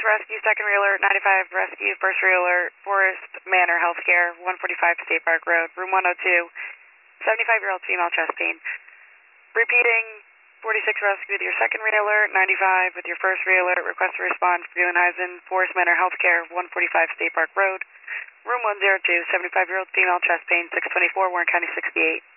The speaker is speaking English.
Rescue, second reeler, 95 Rescue, first reeler, Forest Manor Healthcare, 145 State Park Road, room 102, 75-year-old female chest pain. Repeating, 46 Rescue with your second reeler, 95 with your first reeler, request to respond for Buenhuizen, Forest Manor Healthcare, 145 State Park Road, room 102, 75-year-old female chest pain, 624, Warren County 68.